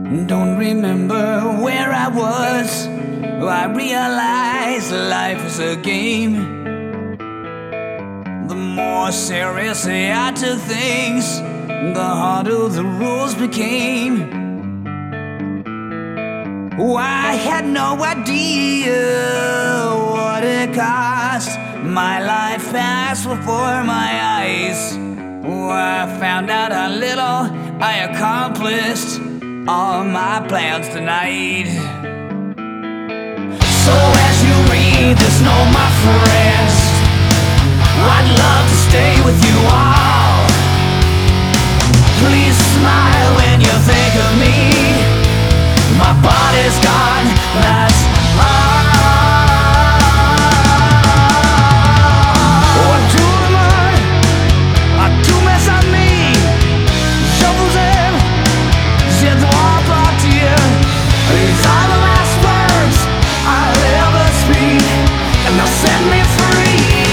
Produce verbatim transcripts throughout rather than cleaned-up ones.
Don't remember where I was. I realized life is a game. The more seriously I took things, the harder the rules became. Oh, I had no idea what it cost. My life passed before my eyes. Oh, I found out how little I accomplished. All my plans tonight. So as you read this note, my friends, I'd love to stay with you all. Please smile when you think of me. My body's gone, that's all. What do am I? I do mess on me. Shovels in, said the wall brought to you. These are the last words I'll ever speak, and they'll set me free.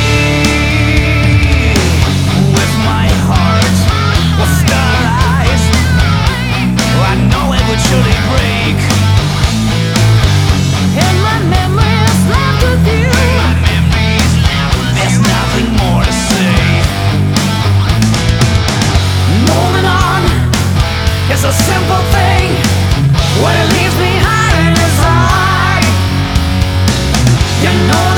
With my heart, with star eyes, I know it would surely break. And my memories left with you. There's nothing more to say. Moving on is a simple thing. What it leaves behind is hard. You know